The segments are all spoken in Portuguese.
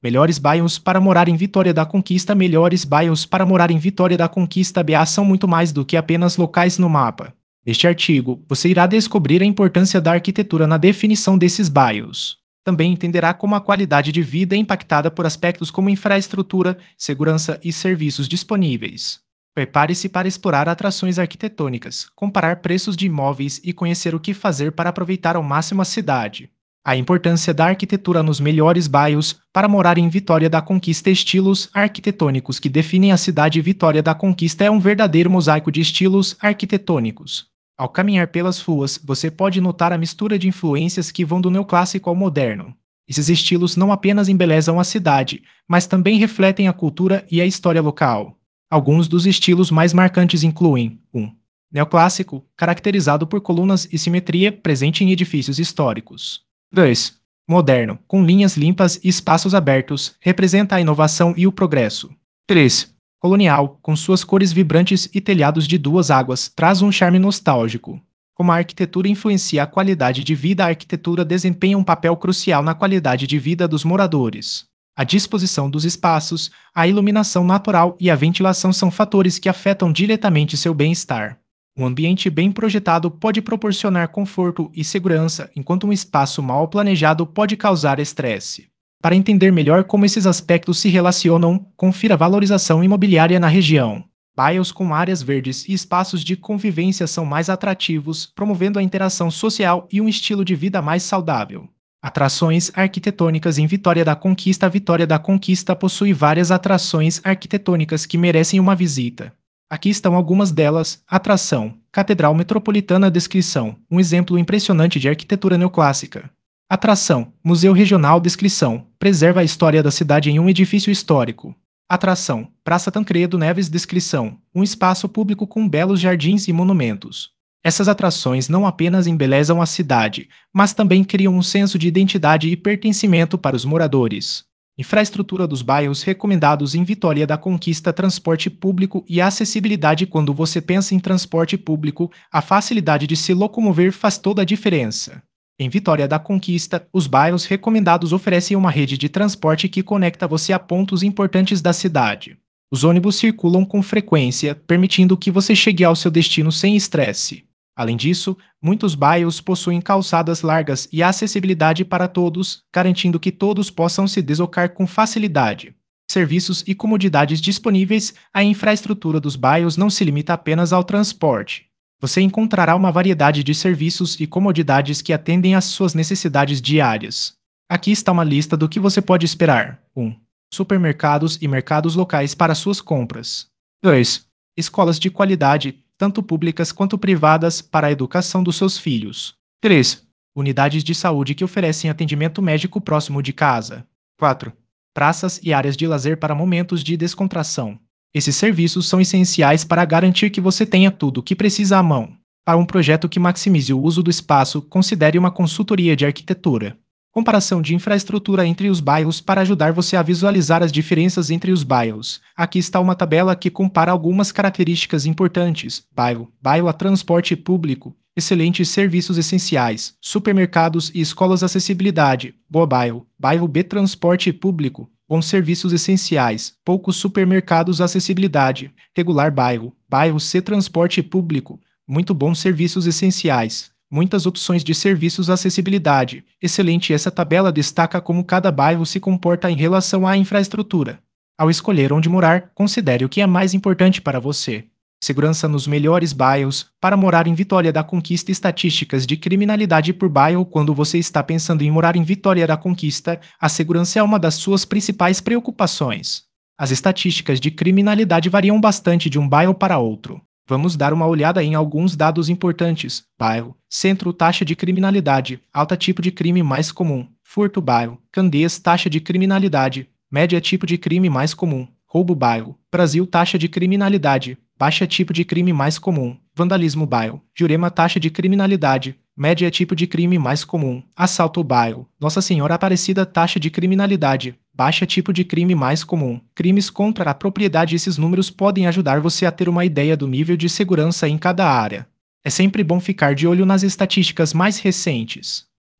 Melhores bairros para morar em Vitória da Conquista. Melhores bairros para morar em Vitória da Conquista BA são muito mais do que apenas locais no mapa. Neste artigo, você irá descobrir a importância da arquitetura na definição desses bairros. Também entenderá como a qualidade de vida é impactada por aspectos como infraestrutura, segurança e serviços disponíveis. Prepare-se para explorar atrações arquitetônicas, comparar preços de imóveis e conhecer o que fazer para aproveitar ao máximo a cidade. A importância da arquitetura nos melhores bairros para morar em Vitória da Conquista. Estilos arquitetônicos que definem a cidade. Vitória da Conquista é um verdadeiro mosaico de estilos arquitetônicos. Ao caminhar pelas ruas, você pode notar a mistura de influências que vão do neoclássico ao moderno. Esses estilos não apenas embelezam a cidade, mas também refletem a cultura e a história local. Alguns dos estilos mais marcantes incluem 1. Neoclássico, caracterizado por colunas e simetria presente em edifícios históricos. 2. Moderno, com linhas limpas e espaços abertos, representa a inovação e o progresso. 3. Colonial, com suas cores vibrantes e telhados de duas águas, traz um charme nostálgico. Como a arquitetura influencia a qualidade de vida, a arquitetura desempenha um papel crucial na qualidade de vida dos moradores. A disposição dos espaços, a iluminação natural e a ventilação são fatores que afetam diretamente seu bem-estar. Um ambiente bem projetado pode proporcionar conforto e segurança, enquanto um espaço mal planejado pode causar estresse. Para entender melhor como esses aspectos se relacionam, confira a valorização imobiliária na região. Bairros com áreas verdes e espaços de convivência são mais atrativos, promovendo a interação social e um estilo de vida mais saudável. Atrações arquitetônicas em Vitória da Conquista. A Vitória da Conquista possui várias atrações arquitetônicas que merecem uma visita. Aqui estão algumas delas. Atração: Catedral Metropolitana. Descrição: um exemplo impressionante de arquitetura neoclássica. Atração: Museu Regional. Descrição: preserva a história da cidade em um edifício histórico. Atração: Praça Tancredo Neves. Descrição: um espaço público com belos jardins e monumentos. Essas atrações não apenas embelezam a cidade, mas também criam um senso de identidade e pertencimento para os moradores. Infraestrutura dos bairros recomendados em Vitória da Conquista. Transporte público e acessibilidade. Quando você pensa em transporte público, a facilidade de se locomover faz toda a diferença. Em Vitória da Conquista, os bairros recomendados oferecem uma rede de transporte que conecta você a pontos importantes da cidade. Os ônibus circulam com frequência, permitindo que você chegue ao seu destino sem estresse. Além disso, muitos bairros possuem calçadas largas e acessibilidade para todos, garantindo que todos possam se deslocar com facilidade. Serviços e comodidades disponíveis. A infraestrutura dos bairros não se limita apenas ao transporte. Você encontrará uma variedade de serviços e comodidades que atendem às suas necessidades diárias. Aqui está uma lista do que você pode esperar. 1. Supermercados e mercados locais para suas compras. 2. Escolas de qualidade, tanto públicas quanto privadas, para a educação dos seus filhos. 3. Unidades de saúde que oferecem atendimento médico próximo de casa. 4. Praças e áreas de lazer para momentos de descontração. Esses serviços são essenciais para garantir que você tenha tudo o que precisa à mão. Para um projeto que maximize o uso do espaço, considere uma consultoria de arquitetura. Comparação de infraestrutura entre os bairros para ajudar você a visualizar as diferenças entre os bairros. Aqui está uma tabela que compara algumas características importantes. Bairro a transporte público, excelentes serviços essenciais, supermercados e escolas. Acessibilidade: boa bairro B transporte público, bons serviços essenciais, poucos supermercados. Acessibilidade: regular bairro C transporte público, muito bons serviços essenciais, muitas opções de serviços. Acessibilidade: excelente. Essa tabela destaca como cada bairro se comporta em relação à infraestrutura. Ao escolher onde morar, considere o que é mais importante para você. Segurança nos melhores bairros. Para morar em Vitória da Conquista. Estatísticas de criminalidade por bairro. Quando você está pensando em morar em Vitória da Conquista, a segurança é uma das suas principais preocupações. As estatísticas de criminalidade variam bastante de um bairro para outro. Vamos dar uma olhada em alguns dados importantes. Bairro: centro, taxa de criminalidade, alta, tipo de crime mais comum, furto. Bairro: Candeias, taxa de criminalidade, média, tipo de crime mais comum, roubo. Bairro: Brasil, taxa de criminalidade, baixa, tipo de crime mais comum, vandalismo. Bairro: Jurema, taxa de criminalidade, média, tipo de crime mais comum, assalto. Bairro: Nossa Senhora Aparecida, taxa de criminalidade, baixa, tipo de crime mais comum, crimes contra a propriedade. Esses números podem ajudar você a ter uma ideia do nível de segurança em cada área. É sempre bom ficar de olho nas estatísticas mais recentes.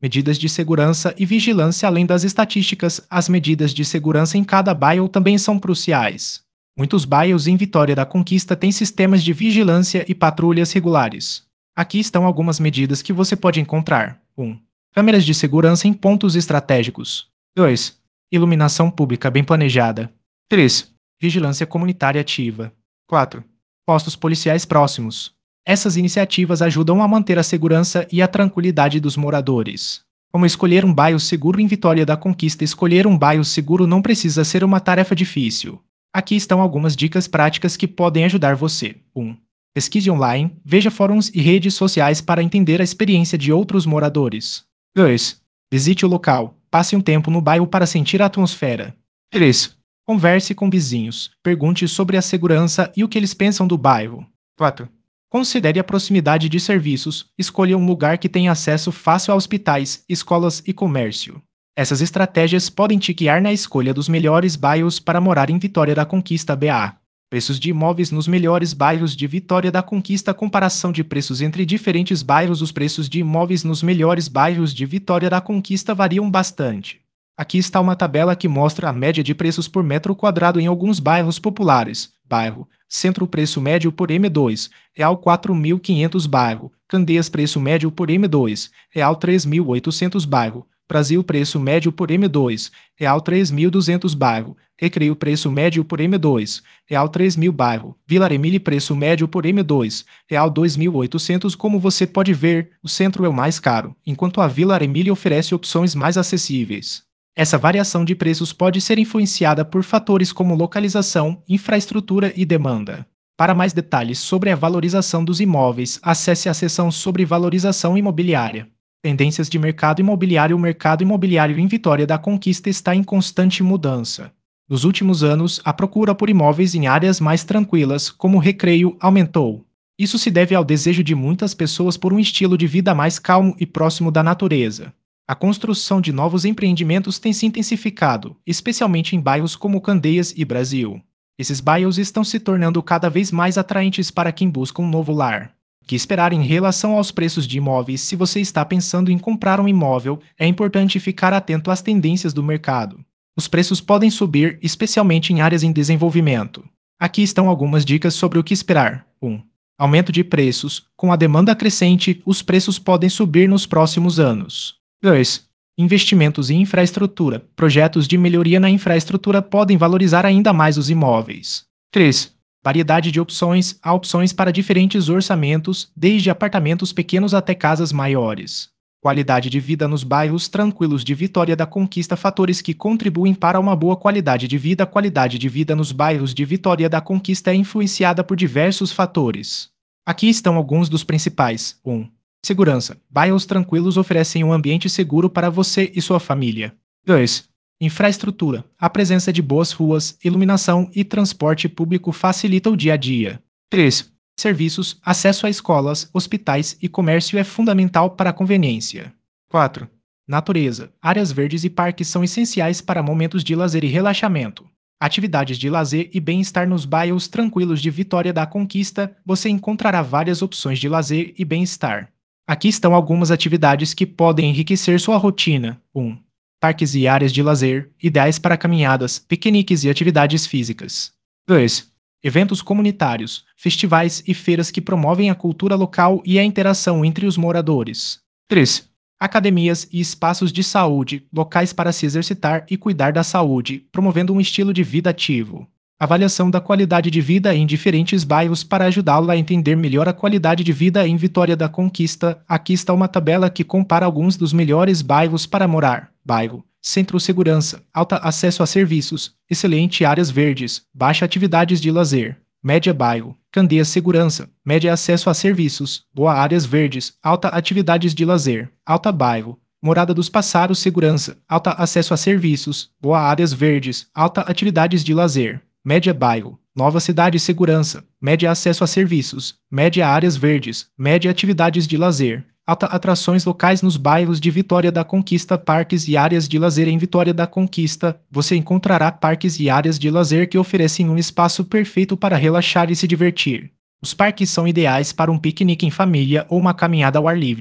Medidas de segurança e vigilância. Além das estatísticas, as medidas de segurança em cada bairro também são cruciais. Muitos bairros em Vitória da Conquista têm sistemas de vigilância e patrulhas regulares. Aqui estão algumas medidas que você pode encontrar. 1. Câmeras de segurança em pontos estratégicos. 2. Iluminação pública bem planejada. 3. Vigilância comunitária ativa. 4. Postos policiais próximos. Essas iniciativas ajudam a manter a segurança e a tranquilidade dos moradores. Como escolher um bairro seguro em Vitória da Conquista? Escolher um bairro seguro não precisa ser uma tarefa difícil. Aqui estão algumas dicas práticas que podem ajudar você. 1. Pesquise online, veja fóruns e redes sociais para entender a experiência de outros moradores. 2. Visite o local, passe um tempo no bairro para sentir a atmosfera. 3. Converse com vizinhos, pergunte sobre a segurança e o que eles pensam do bairro. 4. Considere a proximidade de serviços, escolha um lugar que tenha acesso fácil a hospitais, escolas e comércio. Essas estratégias podem te guiar na escolha dos melhores bairros para morar em Vitória da Conquista BA. Preços de imóveis nos melhores bairros de Vitória da Conquista. Comparação de preços entre diferentes bairros. Os preços de imóveis nos melhores bairros de Vitória da Conquista variam bastante. Aqui está uma tabela que mostra a média de preços por metro quadrado em alguns bairros populares. Bairro Centro, preço médio por M2, real 4.500. Bairro Candeias, preço médio por M2, real 3.800. Bairro Brasil, preço médio por M2, real 3.200. Bairro Recreio, preço médio por M2, real 3.000. Bairro Vila Emília, preço médio por M2, real 2.800. Como você pode ver, o centro é o mais caro, enquanto a Vila Emília oferece opções mais acessíveis. Essa variação de preços pode ser influenciada por fatores como localização, infraestrutura e demanda. Para mais detalhes sobre a valorização dos imóveis, acesse a seção sobre valorização imobiliária. Tendências de mercado imobiliário. O mercado imobiliário em Vitória da Conquista está em constante mudança. Nos últimos anos, a procura por imóveis em áreas mais tranquilas, como Recreio, aumentou. Isso se deve ao desejo de muitas pessoas por um estilo de vida mais calmo e próximo da natureza. A construção de novos empreendimentos tem se intensificado, especialmente em bairros como Candeias e Brasil. Esses bairros estão se tornando cada vez mais atraentes para quem busca um novo lar. O que esperar em relação aos preços de imóveis? Se você está pensando em comprar um imóvel, é importante ficar atento às tendências do mercado. Os preços podem subir, especialmente em áreas em desenvolvimento. Aqui estão algumas dicas sobre o que esperar. 1. Aumento de preços. Com a demanda crescente, os preços podem subir nos próximos anos. 2. Investimentos em infraestrutura. Projetos de melhoria na infraestrutura podem valorizar ainda mais os imóveis. 3. Variedade de opções. Há opções para diferentes orçamentos, desde apartamentos pequenos até casas maiores. Qualidade de vida nos bairros tranquilos de Vitória da Conquista. Fatores que contribuem para uma boa qualidade de vida. A qualidade de vida nos bairros de Vitória da Conquista é influenciada por diversos fatores. Aqui estão alguns dos principais. 1. Segurança. Bairros tranquilos oferecem um ambiente seguro para você e sua família. 2. Infraestrutura. A presença de boas ruas, iluminação e transporte público facilita o dia a dia. 3. Serviços. Acesso a escolas, hospitais e comércio é fundamental para a conveniência. 4. Natureza. Áreas verdes e parques são essenciais para momentos de lazer e relaxamento. Atividades de lazer e bem-estar. Nos bairros tranquilos de Vitória da Conquista, você encontrará várias opções de lazer e bem-estar. Aqui estão algumas atividades que podem enriquecer sua rotina. 1. Parques e áreas de lazer, ideais para caminhadas, piqueniques e atividades físicas. 2. Eventos comunitários, festivais e feiras que promovem a cultura local e a interação entre os moradores. 3. Academias e espaços de saúde, locais para se exercitar e cuidar da saúde, promovendo um estilo de vida ativo. Avaliação da qualidade de vida em diferentes bairros. Para ajudá-lo a entender melhor a qualidade de vida em Vitória da Conquista, aqui está uma tabela que compara alguns dos melhores bairros para morar. Bairro Centro, segurança, alta acesso a serviços, excelente áreas verdes, baixa atividades de lazer. Média bairro Candeias, segurança, média acesso a serviços, boa áreas verdes, alta atividades de lazer. Alta bairro Morada dos Passaros, segurança, alta acesso a serviços, boa áreas verdes, alta atividades de lazer. Média bairro Nova Cidade, segurança, média acesso a serviços, média áreas verdes, média atividades de lazer. Alta atrações locais nos bairros de Vitória da Conquista. Parques e áreas de lazer em Vitória da Conquista. Você encontrará parques e áreas de lazer que oferecem um espaço perfeito para relaxar e se divertir. Os parques são ideais para um piquenique em família ou uma caminhada ao ar livre.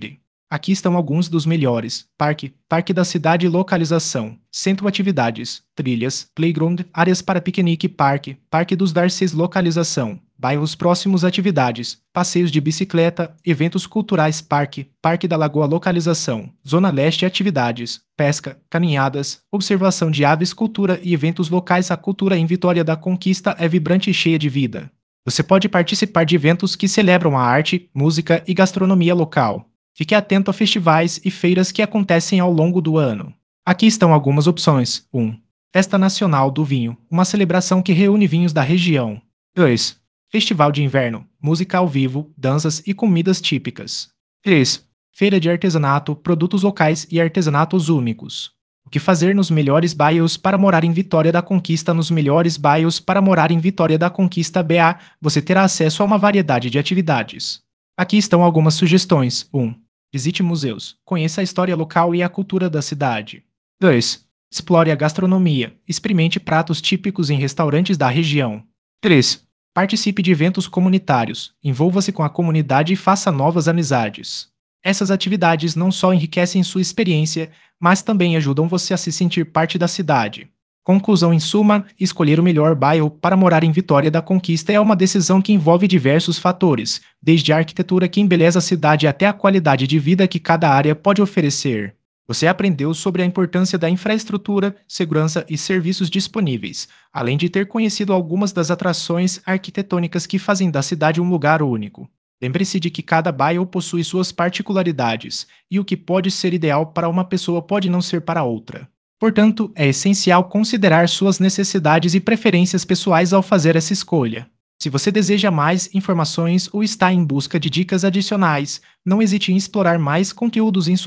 Aqui estão alguns dos melhores: Parque da cidade e localização, centro atividades, trilhas, playground, áreas para piquenique, Parque dos Darcês localização, bairros próximos atividades, passeios de bicicleta, eventos culturais, Parque da Lagoa localização, Zona Leste atividades, pesca, caminhadas, observação de aves, cultura e eventos locais. A cultura em Vitória da Conquista é vibrante e cheia de vida. Você pode participar de eventos que celebram a arte, música e gastronomia local. Fique atento a festivais e feiras que acontecem ao longo do ano. Aqui estão algumas opções. 1. Festa Nacional do Vinho, uma celebração que reúne vinhos da região. 2. Festival de Inverno, música ao vivo, danças e comidas típicas. 3. Feira de artesanato, produtos locais e artesanatos únicos. O que fazer nos melhores bairros para morar em Vitória da Conquista? Nos melhores bairros para morar em Vitória da Conquista BA, você terá acesso a uma variedade de atividades. Aqui estão algumas sugestões. 1. Visite museus. Conheça a história local e a cultura da cidade. 2. Explore a gastronomia. Experimente pratos típicos em restaurantes da região. 3. Participe de eventos comunitários. Envolva-se com a comunidade e faça novas amizades. Essas atividades não só enriquecem sua experiência, mas também ajudam você a se sentir parte da cidade. Conclusão: em suma, escolher o melhor bairro para morar em Vitória da Conquista é uma decisão que envolve diversos fatores, desde a arquitetura que embeleza a cidade até a qualidade de vida que cada área pode oferecer. Você aprendeu sobre a importância da infraestrutura, segurança e serviços disponíveis, além de ter conhecido algumas das atrações arquitetônicas que fazem da cidade um lugar único. Lembre-se de que cada bairro possui suas particularidades, e o que pode ser ideal para uma pessoa pode não ser para outra. Portanto, é essencial considerar suas necessidades e preferências pessoais ao fazer essa escolha. Se você deseja mais informações ou está em busca de dicas adicionais, não hesite em explorar mais conteúdos em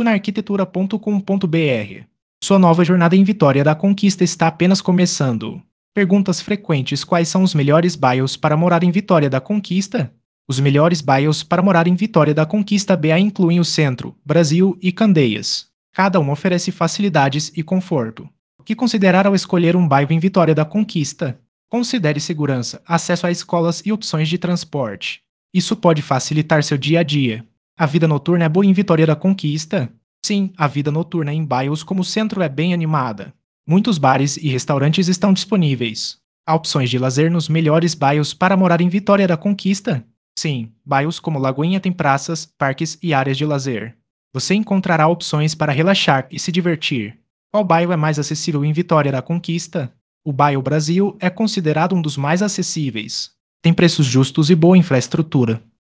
sunarquitetura.com.br. Sua nova jornada em Vitória da Conquista está apenas começando. Perguntas frequentes: quais são os melhores bairros para morar em Vitória da Conquista? Os melhores bairros para morar em Vitória da Conquista BA incluem o Centro, Brasil e Candeias. Cada um oferece facilidades e conforto. O que considerar ao escolher um bairro em Vitória da Conquista? Considere segurança, acesso a escolas e opções de transporte. Isso pode facilitar seu dia a dia. A vida noturna é boa em Vitória da Conquista? Sim, a vida noturna em bairros como o Centro é bem animada. Muitos bares e restaurantes estão disponíveis. Há opções de lazer nos melhores bairros para morar em Vitória da Conquista? Sim, bairros como Lagoinha têm praças, parques e áreas de lazer. Você encontrará opções para relaxar e se divertir. Qual bairro é mais acessível em Vitória da Conquista? O bairro Brasil é considerado um dos mais acessíveis. Tem preços justos e boa infraestrutura.